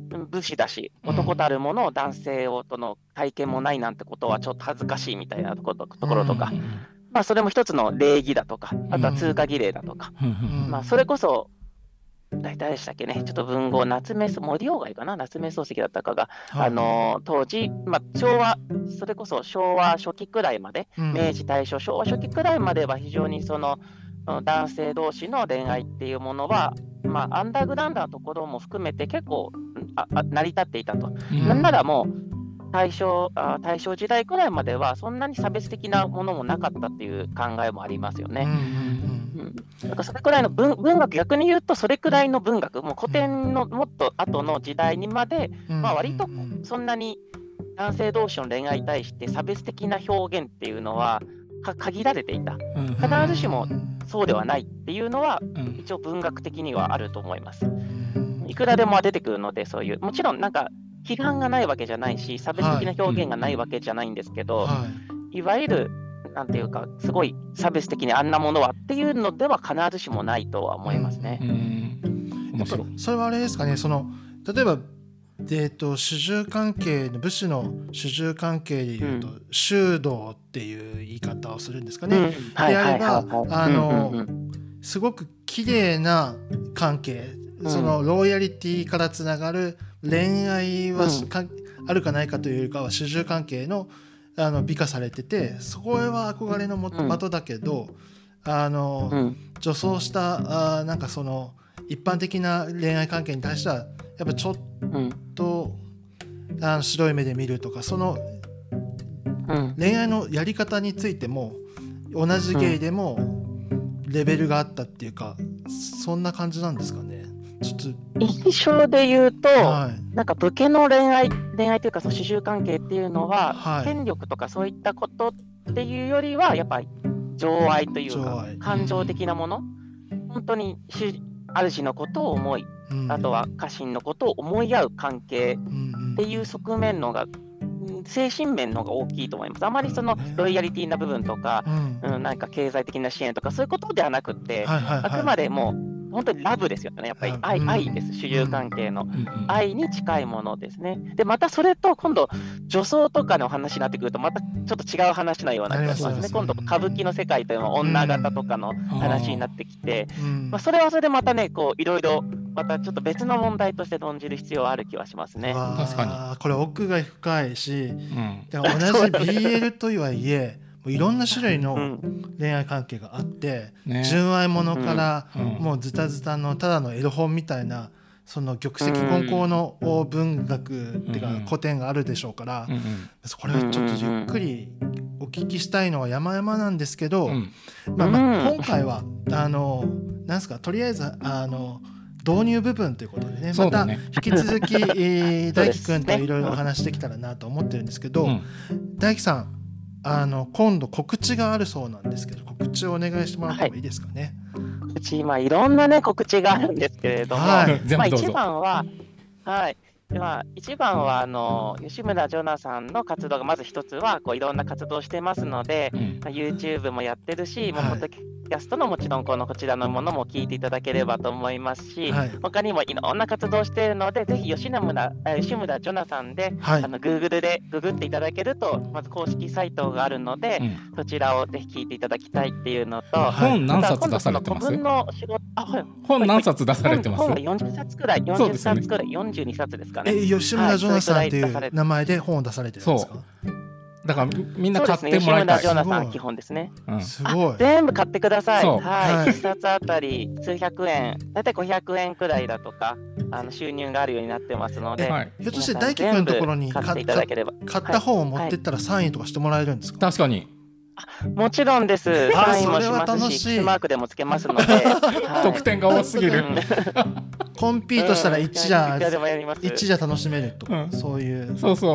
[SPEAKER 3] 武士だし、男たるものを男性をとの体験もないなんてことはちょっと恥ずかしいみたいなところところとか、
[SPEAKER 2] うん
[SPEAKER 3] まあ、それも一つの礼儀だとか、あとは通過儀礼だとか、
[SPEAKER 2] うん
[SPEAKER 3] まあ、それこそ、大体でしたっけね、ちょっと文豪、夏目森鴎外かな、夏目漱石だったかが、
[SPEAKER 1] はい
[SPEAKER 3] あの当時、まあ、昭和、それこそ昭和初期くらいまで、
[SPEAKER 1] うん
[SPEAKER 3] 明治、大正、昭和初期くらいまでは非常にその男性同士の恋愛っていうものは、まあ、アンダーグラウンドなところも含めて結構ああ成り立っていたと。
[SPEAKER 2] うん
[SPEAKER 3] なんならもう大正あ大正時代くらいまではそんなに差別的なものもなかったっていう考えもありますよね。
[SPEAKER 1] うんうん
[SPEAKER 3] うんだからそれくらいの 文, 文学、逆に言うとそれくらいの文学、もう古典のもっと後の時代にまで、
[SPEAKER 1] うん
[SPEAKER 3] まあ、割と
[SPEAKER 1] うんうん
[SPEAKER 3] そんなに男性同士の恋愛に対して差別的な表現っていうのはか限られていた。
[SPEAKER 2] うん
[SPEAKER 3] 必ずしもそうではないっていうのは
[SPEAKER 2] うん
[SPEAKER 3] 一応文学的にはあると思います。
[SPEAKER 1] うん
[SPEAKER 3] いくらでも出てくるので、そういうもちろんなんか批判がないわけじゃないし、差別的な表現がないわけじゃないんですけど、
[SPEAKER 1] はい
[SPEAKER 3] いわゆるなんていうかすごい差別的にあんなものはっていうのでは必ずしもないとは思いますね。
[SPEAKER 2] うん面白い。
[SPEAKER 1] それはあれですかね、その例えば、えー、と主従関係の武士の主従関係でいうと、
[SPEAKER 3] う
[SPEAKER 1] 修道っていう言い方をするんですか
[SPEAKER 3] うん
[SPEAKER 1] ね。
[SPEAKER 3] はいはいはい
[SPEAKER 1] であれば
[SPEAKER 3] はい
[SPEAKER 1] あの
[SPEAKER 3] うんうんうん
[SPEAKER 1] すごく綺麗な関係、
[SPEAKER 3] うん
[SPEAKER 1] そのロイヤリティからつながる恋愛はし
[SPEAKER 3] うん
[SPEAKER 1] かあるかないかというよりかは主従関係のあの美化されてて、そこは憧れのも
[SPEAKER 3] うん
[SPEAKER 1] 的だけど、あの
[SPEAKER 3] うん
[SPEAKER 1] 女装したあなんかその一般的な恋愛関係に対してはやっぱちょっ
[SPEAKER 3] うん
[SPEAKER 1] とあの白い目で見るとか、その
[SPEAKER 3] うん
[SPEAKER 1] 恋愛のやり方についても同じゲイでもレベルがあったっていうか、そんな感じなんですかね。ちょっ
[SPEAKER 3] 印象で言うと、
[SPEAKER 1] とはい
[SPEAKER 3] なんか武家の恋愛恋愛というかその主従関係っていうのは、
[SPEAKER 1] はい
[SPEAKER 3] 権力とかそういったことっていうよりはやっぱり情愛という
[SPEAKER 1] 情
[SPEAKER 3] か
[SPEAKER 1] 愛
[SPEAKER 3] 感情的なもの、本当に主主のことを思い、
[SPEAKER 1] うん
[SPEAKER 3] あとは家臣のことを思い合う関係
[SPEAKER 1] うんうん
[SPEAKER 3] っていう側面のが、うん精神面のが大きいと思います。あまりそのロイヤリティな部分とか、
[SPEAKER 1] うん
[SPEAKER 3] うん、なんか経済的な支援とかそういうことではなくって、
[SPEAKER 1] はいはいはい、
[SPEAKER 3] あくまでも本当にラブですよね。やっぱり愛、
[SPEAKER 1] うん
[SPEAKER 3] 愛です。主従関係の。
[SPEAKER 2] うんうん
[SPEAKER 3] 愛に近いものですね。で、またそれと今度、女装とかの話になってくると、またちょっと違う話のような気がしますね。
[SPEAKER 1] なります
[SPEAKER 3] 今度、歌舞伎の世界というのは女型とかの話になってきて、
[SPEAKER 1] うん
[SPEAKER 3] まあ、それはそれでまたね、こういろいろ、またちょっと別の問題として論じる必要はある気はしますね。
[SPEAKER 1] わあ
[SPEAKER 2] 確か
[SPEAKER 1] これ奥が深いし、
[SPEAKER 2] うん
[SPEAKER 1] だから同じ ビーエル とはいえもういろんな種類
[SPEAKER 3] う
[SPEAKER 1] の
[SPEAKER 3] ん、
[SPEAKER 1] 恋愛関係があって、
[SPEAKER 2] ね
[SPEAKER 1] 純愛ものから、
[SPEAKER 2] うん
[SPEAKER 1] もうズタズタのただのエロ本みたいなその玉石混交の文学っていうか
[SPEAKER 2] うん
[SPEAKER 1] 古典があるでしょうから、
[SPEAKER 2] うん
[SPEAKER 1] これはちょっとゆっくりお聞きしたいのは山々なんですけど、
[SPEAKER 2] うん
[SPEAKER 1] まあまあ
[SPEAKER 3] うん
[SPEAKER 1] 今回はあのなんすかとりあえずあの導入部分ということでね、また
[SPEAKER 2] そうだね
[SPEAKER 1] 引き続き、えー大輝くんと
[SPEAKER 3] そうですね
[SPEAKER 1] いろいろお話できたらなと思ってるんですけど、
[SPEAKER 2] うん
[SPEAKER 1] 大輝さんあの今度告知があるそうなんですけど、告知をお願いしてもらってもいいですかね。
[SPEAKER 3] 告知、まあ、いろんなね、告知があるんですけれども、
[SPEAKER 1] はい
[SPEAKER 3] まあ、
[SPEAKER 2] 全部どうぞ
[SPEAKER 3] 一番は、はい。でまあ、一番はあの吉村ジョナさんの活動がまず一つはこういろんな活動をしてますので、
[SPEAKER 2] うん
[SPEAKER 3] まあ、YouTube もやってるし、まあ
[SPEAKER 1] はい
[SPEAKER 3] ポッドキャストのもちろんこのこちらのものも聞いていただければと思いますし、
[SPEAKER 1] はい
[SPEAKER 3] 他にもいろんな活動をしているので、ぜひ吉村え吉村ジョナさんで、
[SPEAKER 1] はい
[SPEAKER 3] あの Google でググっていただけると、まず公式サイトがあるので、
[SPEAKER 2] うん
[SPEAKER 3] そちらをぜひ聞いていただきたいっていうのと、
[SPEAKER 1] はい
[SPEAKER 2] 本何冊出されてます
[SPEAKER 3] あとは今度その古文の仕事あ、はい、
[SPEAKER 2] 本何冊出されてます
[SPEAKER 3] 本はよんじゅっさつくらい、40
[SPEAKER 2] そうですよね
[SPEAKER 3] 冊くらい、よんじゅうにさつですかね。
[SPEAKER 1] え吉村ジョナサンっていう
[SPEAKER 3] はいそれくらい出されて
[SPEAKER 1] 名前で本を出されてるんですか。
[SPEAKER 2] だからみんな買っ
[SPEAKER 3] そうですね、吉
[SPEAKER 2] てもらいたい
[SPEAKER 3] 村ジョナさ
[SPEAKER 1] すごい
[SPEAKER 3] ん基本ですね。
[SPEAKER 2] うん
[SPEAKER 1] すごい。
[SPEAKER 3] 全部買ってください。
[SPEAKER 2] そう
[SPEAKER 3] はい。
[SPEAKER 1] はい
[SPEAKER 3] 一冊あたり数百円、だいたいごひゃくえんくらいだとか、あの収入があるようになってますので、
[SPEAKER 2] はい
[SPEAKER 1] ひょっとして大輝くんのところに
[SPEAKER 3] 皆さん全部買っていただければ。
[SPEAKER 1] 買った本を持ってったらサインとかしてもらえるんですか。
[SPEAKER 2] 確かに
[SPEAKER 3] もちろんです。
[SPEAKER 1] あ
[SPEAKER 3] サインもし
[SPEAKER 1] それは
[SPEAKER 3] ますし、
[SPEAKER 1] 楽しい
[SPEAKER 3] キスマークでもつけますので、はい
[SPEAKER 2] 得点が多すぎる
[SPEAKER 3] うん
[SPEAKER 1] コンピートしたらいちじゃ
[SPEAKER 3] いくらでもやります
[SPEAKER 1] いちじゃ楽しめるとか、
[SPEAKER 2] うん
[SPEAKER 1] そういう。
[SPEAKER 2] そうそう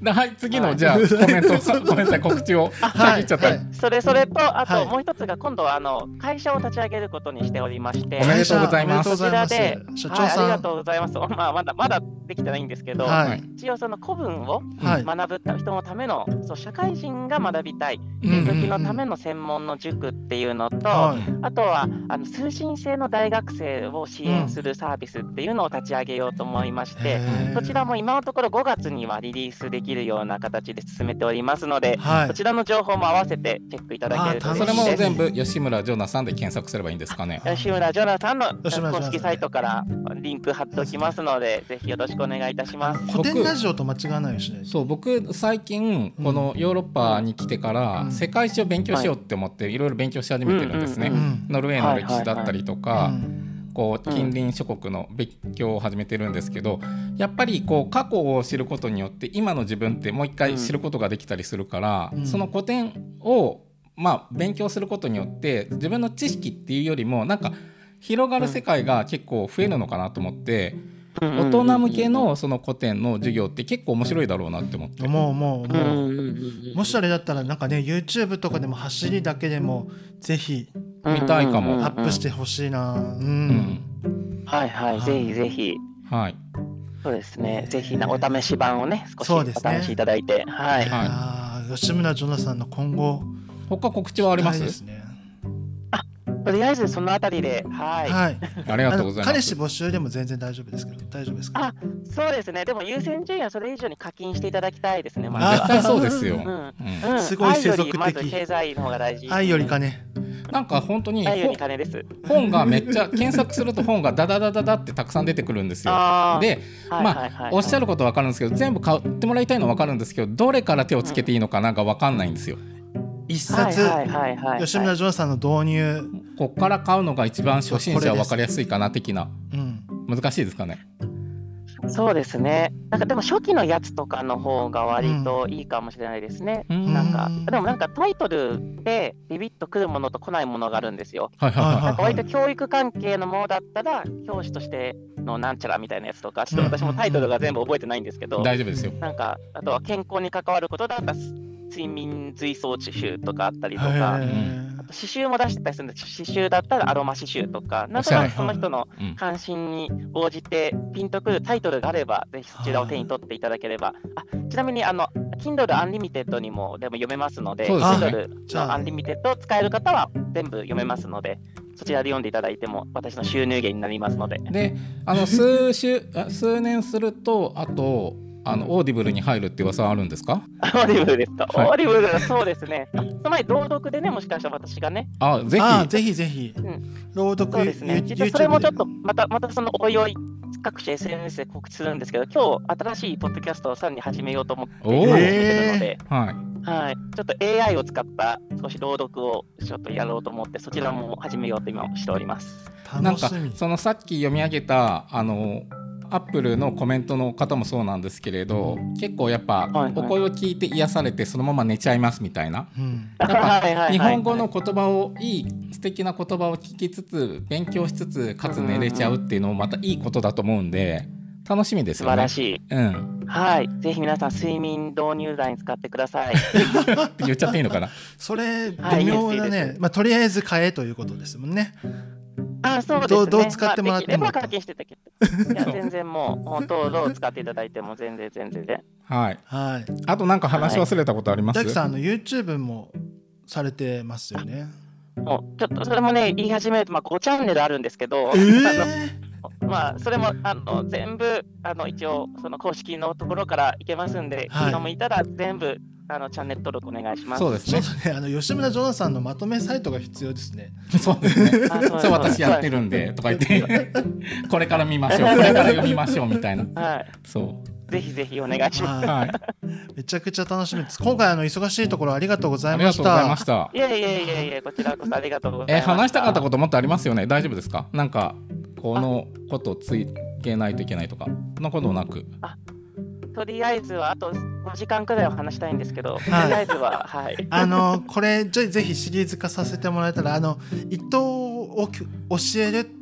[SPEAKER 2] ではい次のじゃあコメントごめんなさい告知を先っちゃった、
[SPEAKER 1] はいはい
[SPEAKER 3] それそれと、あ
[SPEAKER 1] はい
[SPEAKER 3] ともう一つが、今度はあの会社を立ち上げることにしておりまして、
[SPEAKER 2] おめでとうございます
[SPEAKER 1] おめでとうございます
[SPEAKER 3] こちらで
[SPEAKER 1] 社長
[SPEAKER 3] はい、あ
[SPEAKER 1] さん、
[SPEAKER 3] りがとうございます。まあ、まだまだできてないんですけど、
[SPEAKER 1] はい
[SPEAKER 3] 一応その古文を
[SPEAKER 1] はい
[SPEAKER 3] 学ぶ人のための、そう社会人が学びたい
[SPEAKER 2] うん
[SPEAKER 3] 時のための専門の塾っていうのと、
[SPEAKER 1] はい
[SPEAKER 3] あとはあの通信制の大学生を支援するサービスっていうのを立ち上げようと思いまして、
[SPEAKER 1] へー
[SPEAKER 3] こちらも今のところごがつにはリリースできるような形で進めておりますので、
[SPEAKER 1] はい
[SPEAKER 3] こちらの情報も合わせてチェックいただけると
[SPEAKER 1] あー
[SPEAKER 2] それ
[SPEAKER 3] 嬉しいです。
[SPEAKER 2] も全部吉村ジョナサンで検索すればいいんですかね。
[SPEAKER 3] 吉村ジョナさんの
[SPEAKER 1] 吉村ジョナサン
[SPEAKER 3] 公式サイトからリンク貼っておきますので、ぜひよろしくお願いいたします。
[SPEAKER 1] 古典ラジオと間違わないようにしないと。
[SPEAKER 2] そう僕最近このヨーロッパに来てから
[SPEAKER 1] うん
[SPEAKER 2] 世界史を勉強しようって思っていろいろ勉強し始めてるんですね、
[SPEAKER 3] うん
[SPEAKER 1] うん
[SPEAKER 2] ノルウェーの歴史だったりとか、
[SPEAKER 1] うん
[SPEAKER 2] こう近隣諸国の勉強を始めてるんですけど、やっぱりこう過去を知ることによって今の自分ってもう一回知ることができたりするから、
[SPEAKER 1] うん
[SPEAKER 2] その古典をまあ勉強することによって自分の知識っていうよりもなんか広がる世界が結構増えるのかなと思って、大人向けのその古典の授業って結構面白いだろうなって思って。
[SPEAKER 1] もうもう
[SPEAKER 3] うんうん
[SPEAKER 1] もう
[SPEAKER 3] うんうん
[SPEAKER 1] もしあれだったらなんかね YouTube とかでも走りだけでもぜひ
[SPEAKER 2] 見たいかも
[SPEAKER 3] うんうんうん
[SPEAKER 1] アップしてほしいな。うん。
[SPEAKER 2] うん
[SPEAKER 3] はいはい、
[SPEAKER 1] はい
[SPEAKER 3] ぜひぜひ。
[SPEAKER 2] はい
[SPEAKER 3] そうですね、ぜひなお試し版をね、少しお
[SPEAKER 1] そうですね
[SPEAKER 3] 試しいただいて、はい。
[SPEAKER 2] はい
[SPEAKER 1] あー吉村ジョナサンの今後
[SPEAKER 2] 他告知はありま
[SPEAKER 1] 期
[SPEAKER 2] す？
[SPEAKER 1] 待ですね。
[SPEAKER 3] とりあえずそのあたりで、はい。
[SPEAKER 1] はい。
[SPEAKER 2] ありがとうございます。
[SPEAKER 1] 彼氏募集でも全然大丈夫ですけど大丈夫ですか？
[SPEAKER 3] あ、そうですね、でも優先順位はそれ以上に課金していただきたいですね、ま
[SPEAKER 2] 絶
[SPEAKER 3] ずは。
[SPEAKER 2] 対そうですよ、
[SPEAKER 3] うん
[SPEAKER 2] うん
[SPEAKER 3] うん
[SPEAKER 1] すごい世俗的
[SPEAKER 3] 愛よりまず経済の方が大事。
[SPEAKER 1] 愛より金。
[SPEAKER 2] なんか本当に
[SPEAKER 3] 愛より
[SPEAKER 2] 本
[SPEAKER 3] 金です。
[SPEAKER 2] 本がめっちゃ検索すると本がダダダダダってたくさん出てくるんですよ。
[SPEAKER 3] あー
[SPEAKER 2] で、
[SPEAKER 3] はい
[SPEAKER 2] ま
[SPEAKER 3] はいはいはい
[SPEAKER 2] あおっしゃることは分かるんですけど全部買ってもらいたいのは分かるんですけどどれから手をつけていいのかなんか分かんないんですよ。
[SPEAKER 1] 一冊
[SPEAKER 3] はいはいはいはいはい
[SPEAKER 1] 吉村ジョナサンの導入。
[SPEAKER 2] こっから買うのが一番初心者は分かりやすいかな的な。
[SPEAKER 1] うん。
[SPEAKER 2] 難しいですかね。
[SPEAKER 3] そうですね。なんかでも初期のやつとかの方が割といいかもしれないですね。
[SPEAKER 2] うん
[SPEAKER 3] なんか
[SPEAKER 1] うん
[SPEAKER 3] でもなんかタイトルでビビッとくるものと来ないものがあるんですよ。
[SPEAKER 2] はいはいはい。
[SPEAKER 3] なんか割と教育関係のものだったら教師としてのなんちゃらみたいなやつとか、ちょっと私もタイトルが全部覚えてないんですけど、
[SPEAKER 2] 大丈夫ですよ。
[SPEAKER 3] なんかあとは健康に関わることだったら睡眠随想集とかあったりと
[SPEAKER 1] へ
[SPEAKER 3] か。
[SPEAKER 1] ー
[SPEAKER 3] あと刺繍も出してたりするんで、刺繍だったらアロマ刺繍とか、なんとなくその人の
[SPEAKER 2] うん
[SPEAKER 3] 関心に応じてピンとくるタイトルがあれば、ぜひそちらを手に取っていただければ。あちなみにあの、Kindle Unlimited にもでも読めますので、
[SPEAKER 2] そうですね
[SPEAKER 3] Kindle
[SPEAKER 1] じゃあ
[SPEAKER 3] の Unlimited を使える方は全部読めますので、そちらで読んでいただいても私の収入源になりますので。
[SPEAKER 2] であの数週あ数年するとあとあのオーディブルに入るって噂はあるんですか？
[SPEAKER 3] オーディブルですか、
[SPEAKER 2] はい
[SPEAKER 3] オーディブル、そうですね。あその前、朗読でね、もしかしたら私がね、
[SPEAKER 2] あぜひ
[SPEAKER 1] あーぜひぜひ
[SPEAKER 3] うん
[SPEAKER 1] 朗読
[SPEAKER 3] そうですね。
[SPEAKER 1] ユ
[SPEAKER 3] 実はそれもちょっと
[SPEAKER 1] YouTube で
[SPEAKER 3] また、またそのおいおい各種 エスエヌエス で告知するんですけど、今日新しいポッドキャストをさらに始めようと思って
[SPEAKER 2] おー
[SPEAKER 3] 今始めてるので、
[SPEAKER 2] はい
[SPEAKER 3] はい、ちょっと エーアイ を使った少し朗読をちょっとやろうと思って、そちらも始めようと今しております。
[SPEAKER 2] なんか
[SPEAKER 1] 楽しみ。
[SPEAKER 2] そのさっき読み上げたあのアップルのコメントの方もそうなんですけれど結構やっぱ
[SPEAKER 3] はいはい
[SPEAKER 2] お声を聞いて癒されてそのまま寝ちゃいますみたいな
[SPEAKER 1] うん
[SPEAKER 2] やっぱ
[SPEAKER 3] はいはいはい
[SPEAKER 2] 日本語の言葉をいい素敵な言葉を聞きつつ勉強しつつかつ寝れちゃうっていうのもまたいいことだと思うんで楽しみです
[SPEAKER 3] 素
[SPEAKER 2] よね。
[SPEAKER 3] 晴らしい。
[SPEAKER 2] うん
[SPEAKER 3] はい、ぜひ皆さん、睡眠導入剤に使ってください。
[SPEAKER 2] って言っちゃっていいのかな。
[SPEAKER 1] それ
[SPEAKER 3] はい
[SPEAKER 1] 微妙ない
[SPEAKER 3] いですいいで
[SPEAKER 1] ね。まあとりあえず買えということですもんね。
[SPEAKER 3] あ、そうですね。
[SPEAKER 1] どうどう使ってもらっても
[SPEAKER 3] まあできれば課金していただける。いや、全然もう、本当、どう使っていただいても全然全然。
[SPEAKER 2] はい。
[SPEAKER 1] はい。
[SPEAKER 2] あとなんか話し忘れたことあります？
[SPEAKER 1] ジャックさんあの YouTube もされてますよね。
[SPEAKER 3] もうちょっとそれもね、言い始めると、まあ、ごチャンネルあるんですけど、
[SPEAKER 1] え
[SPEAKER 3] あ
[SPEAKER 1] ー
[SPEAKER 3] のまあ、それもあの全部あの一応、その公式のところからいけますんで、
[SPEAKER 1] はい
[SPEAKER 3] 気が向いたら全部あのチャンネル登録お願いします。
[SPEAKER 2] そうですね
[SPEAKER 1] ちょっ。とねあの吉村ジョナサンのまとめサイトが必要ですね。
[SPEAKER 2] そうですね。
[SPEAKER 3] あそう
[SPEAKER 2] そう私やってるんでとか言ってこれから見ましょうこれから読みましょうみたいな。
[SPEAKER 3] はい、
[SPEAKER 2] そ
[SPEAKER 3] ぜひぜひお願いします。
[SPEAKER 2] う。はい。
[SPEAKER 1] めちゃくちゃ楽しみです。今回あの忙しいところありがとうございまし
[SPEAKER 2] ありがとうござい
[SPEAKER 1] た
[SPEAKER 2] ま。した。
[SPEAKER 3] いやいやいやいや、こちらこそありがとうございます。
[SPEAKER 2] え話したかったこともっとありますよね。大丈夫ですか？なんかこのことをついけないといけないとかそんなことなく。
[SPEAKER 3] とりあえずはあとごじかんくらいは話したいんですけど、とり
[SPEAKER 1] はい
[SPEAKER 3] あえずは、はい。
[SPEAKER 1] あのこれぜぜひシリーズ化させてもらえたらあの伊藤をき教えるって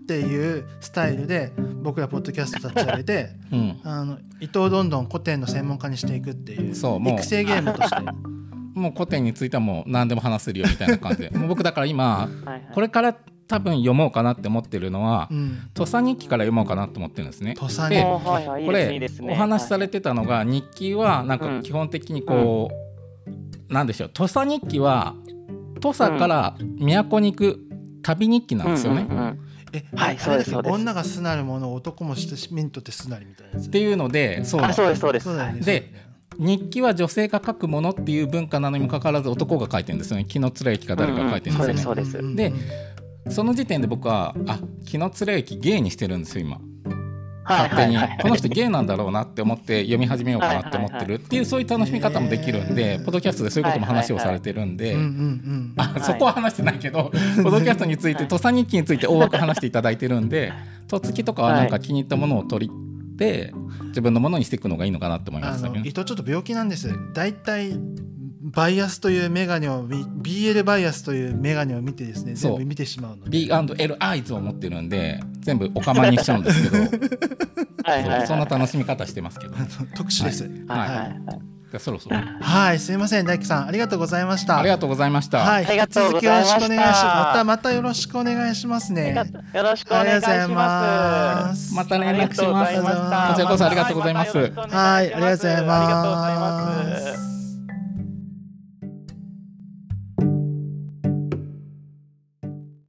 [SPEAKER 1] っていうスタイルで僕らポッドキャスト立ち上げて、
[SPEAKER 2] うん、
[SPEAKER 1] あの伊藤どんどん古典の専門家にしていくっていう
[SPEAKER 2] そうもう
[SPEAKER 1] 育成ゲームとして
[SPEAKER 2] もう古典についてはもう何でも話せるよみたいな感じでもう僕だから今
[SPEAKER 3] はいはい
[SPEAKER 2] これから多分読もうかなって思ってるのは、
[SPEAKER 1] うん、
[SPEAKER 2] 土佐日記から読もうかなと思ってるんですね。
[SPEAKER 1] 土佐
[SPEAKER 2] で
[SPEAKER 1] 日
[SPEAKER 3] おーはいはいいい
[SPEAKER 2] こ
[SPEAKER 3] ですねいい
[SPEAKER 2] れ
[SPEAKER 3] ですね
[SPEAKER 2] お話しされてたのが日記はなんか基本的にこうなんでしょう土佐日記は土佐から都に行く旅日記なんですよね。
[SPEAKER 3] うんうんうん
[SPEAKER 1] え、
[SPEAKER 3] はい
[SPEAKER 1] あれだっけ
[SPEAKER 3] そうですそうです
[SPEAKER 1] 女がすなるもの男もしてミントってすなりみたいなやつ
[SPEAKER 2] っていうのでそうなの
[SPEAKER 3] あそうですそうです
[SPEAKER 1] そうだよね
[SPEAKER 2] で日記は女性が書くものっていう文化なのにもかかわらず男が書いてるんですよね。紀貫之か誰かが書いてるんですよね。
[SPEAKER 3] そうですそうです
[SPEAKER 2] でその時点で僕はあ紀貫之ゲイにしてるんですよ今。
[SPEAKER 3] はい
[SPEAKER 2] 勝手に
[SPEAKER 3] はいはい
[SPEAKER 2] この人ゲイなんだろうなって思って読み始めようかなって思ってるっていうそういう楽しみ方もできるんで、ポッドキャストでそういうことも話をされてるんで、
[SPEAKER 1] うんうんうん
[SPEAKER 2] あそこは話してないけど、ポッドキャストについて土佐日記について大枠話していただいてるんで、とつきとかはなんか気に入ったものを取りて自分のものにしていくのがいいのかなって思いま
[SPEAKER 1] あ
[SPEAKER 2] したね。
[SPEAKER 1] の伊藤ちょっと病気なんです。だいたいバイアスというメガネを ビーエル バイアスというメガネを見てですね
[SPEAKER 2] そう
[SPEAKER 1] 全部見てしまうので
[SPEAKER 2] ビーアンドエル アイズを持ってるんで全部おかまにしちゃうんですけど
[SPEAKER 3] はいはいはい
[SPEAKER 2] そうそんな楽しみ方してますけど、
[SPEAKER 1] 特殊です。
[SPEAKER 3] はいはいはい
[SPEAKER 2] じゃあそろそろ
[SPEAKER 1] はい、すいません大樹さんありがとうございました。
[SPEAKER 2] ありがとうございました。
[SPEAKER 1] はい、
[SPEAKER 3] ありがとう
[SPEAKER 1] 引き続きよろ
[SPEAKER 3] ございました
[SPEAKER 1] しくお願いします。またまたよろしくお願いしますね。
[SPEAKER 3] よろしくお願いし
[SPEAKER 1] ありがとうござい
[SPEAKER 3] ま。
[SPEAKER 1] ますす。
[SPEAKER 2] また連絡します。
[SPEAKER 3] ありがとうございました
[SPEAKER 2] こちらこそありがとうございます。
[SPEAKER 1] はい、ありがとうございます。
[SPEAKER 3] ありがとうございます。